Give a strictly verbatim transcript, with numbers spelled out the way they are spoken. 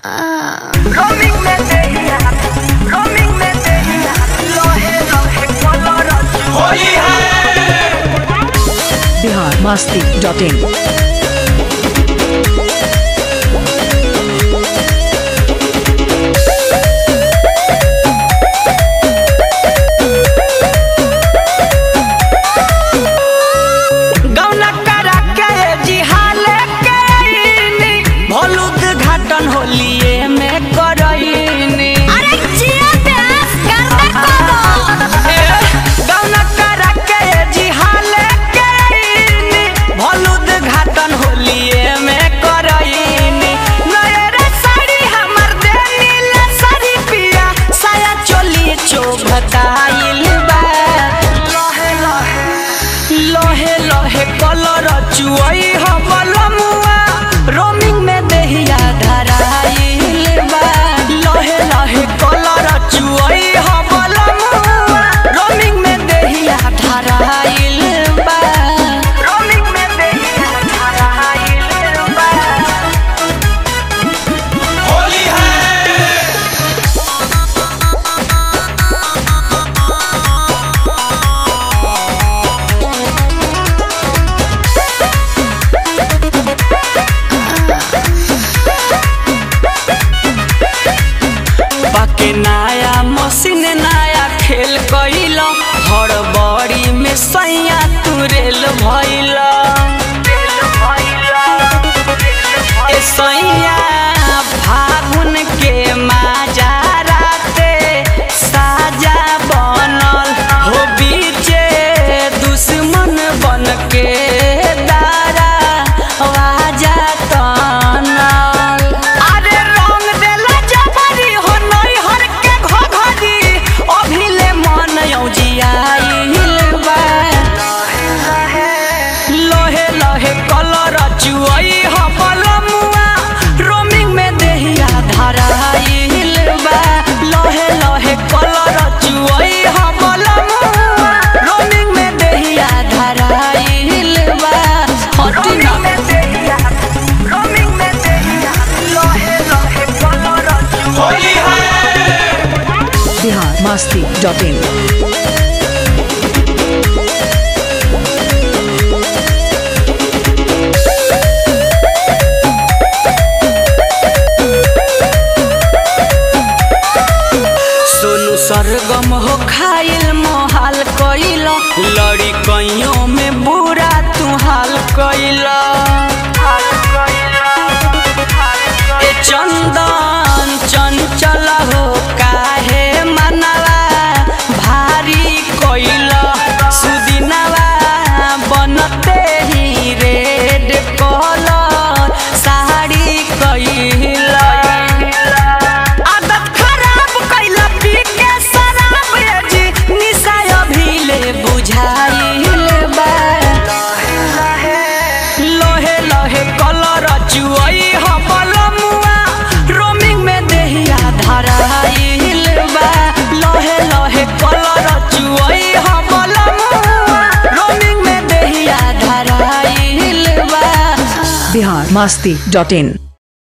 Roaming में देहिया roaming में देहिया लोहे लोहे कलर होली है। Bihar Masti dot in. होलिए में करईनी अरे जिया प्यास करने को दो गौना करा के जी हाले केनी भलुद घाटन होलिए में करईनी नयरे साड़ी हमर देनी ले साड़ी पिया साया चोली चोभताइल बा लोहे लोहे लोहे लोहे कलर चुई हो बलमुआ रोमिंग में देहिया नया मशीन नया खेल कइल हड़बड़ी में सैया तुरेल भइल ए सैया फागुन के माजा राते साजा बनल हो बीचे दुश्मन बन के दारा आवाजा तनल अरे रंग देला जबरी हो लोहे लोहे कलर चुई हो बलमुआ रोमिंग में देहिया धराइल बा लोहे लोहे कलर चुई हो बलमुआ रोमिंग में देहिया धराइल बा हटिना रोमिंग में देहिया लोहे लोहे कलर होली है। बिहार मस्ती डॉट इन। सरगम हो खाइल मोहाल कइल लड़ी कइयों में बुरा तू हाल कइल ए चंदन चंचल हो काहे मनवा भारी कइल सुदिनवा बनते ही रेड कलर साड़ी कइल चुई हो बलमुआ रोमिंग में देहिया धराइल बा लोहे लोहे कलर चुई हो बलमुआ रोमिंग में देहिया धराइल बा। बिहार मस्ती डॉट इन।